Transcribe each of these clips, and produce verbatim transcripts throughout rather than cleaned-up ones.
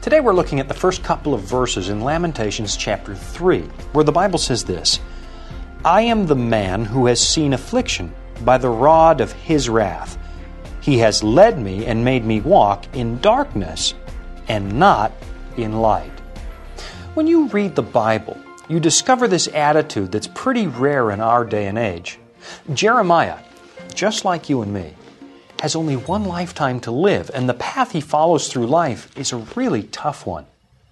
Today we're looking at the first couple of verses in Lamentations chapter three, where the Bible says this, I am the man who has seen affliction by the rod of his wrath. He has led me and made me walk in darkness and not in light. When you read the Bible, you discover this attitude that's pretty rare in our day and age. Jeremiah, just like you and me, has only one lifetime to live, and the path he follows through life is a really tough one.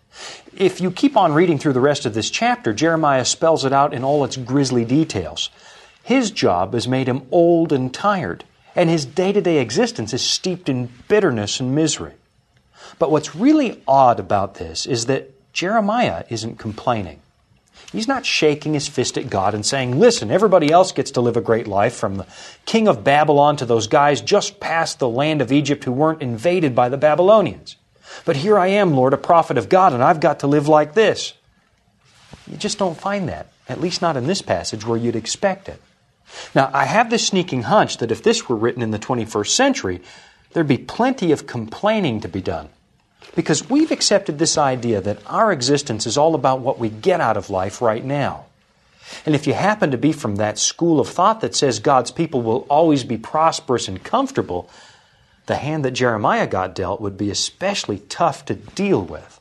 If you keep on reading through the rest of this chapter, Jeremiah spells it out in all its grisly details. His job has made him old and tired, and his day-to-day existence is steeped in bitterness and misery. But what's really odd about this is that Jeremiah isn't complaining. He's not shaking his fist at God and saying, listen, everybody else gets to live a great life, from the king of Babylon to those guys just past the land of Egypt who weren't invaded by the Babylonians. But here I am, Lord, a prophet of God, and I've got to live like this. You just don't find that, at least not in this passage where you'd expect it. Now, I have this sneaking hunch that if this were written in the twenty-first century, there'd be plenty of complaining to be done. Because we've accepted this idea that our existence is all about what we get out of life right now. And if you happen to be from that school of thought that says God's people will always be prosperous and comfortable, the hand that Jeremiah got dealt would be especially tough to deal with.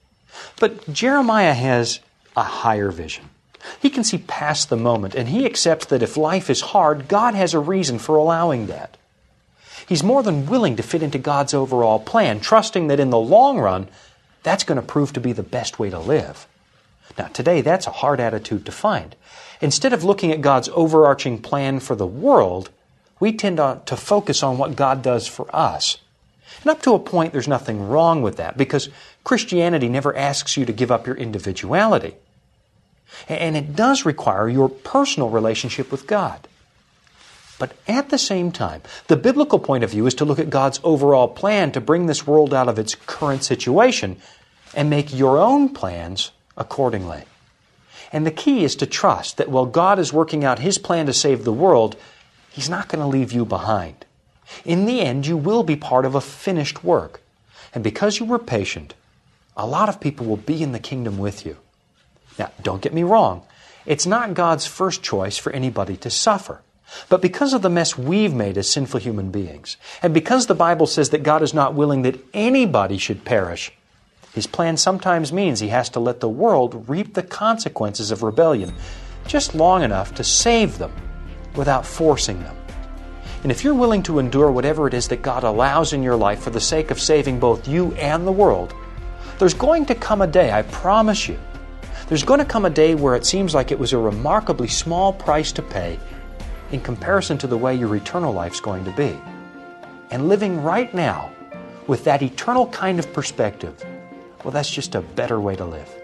But Jeremiah has a higher vision. He can see past the moment, and he accepts that if life is hard, God has a reason for allowing that. He's more than willing to fit into God's overall plan, trusting that in the long run, that's going to prove to be the best way to live. Now, today, that's a hard attitude to find. Instead of looking at God's overarching plan for the world, we tend to focus on what God does for us. And up to a point, there's nothing wrong with that, because Christianity never asks you to give up your individuality. And it does require your personal relationship with God. But at the same time, the biblical point of view is to look at God's overall plan to bring this world out of its current situation and make your own plans accordingly. And the key is to trust that while God is working out His plan to save the world, He's not going to leave you behind. In the end, you will be part of a finished work. And because you were patient, a lot of people will be in the kingdom with you. Now, don't get me wrong. It's not God's first choice for anybody to suffer. But because of the mess we've made as sinful human beings, and because the Bible says that God is not willing that anybody should perish, His plan sometimes means He has to let the world reap the consequences of rebellion just long enough to save them without forcing them. And if you're willing to endure whatever it is that God allows in your life for the sake of saving both you and the world, there's going to come a day, I promise you, there's going to come a day where it seems like it was a remarkably small price to pay in comparison to the way your eternal life's going to be. And living right now with that eternal kind of perspective, well, that's just a better way to live.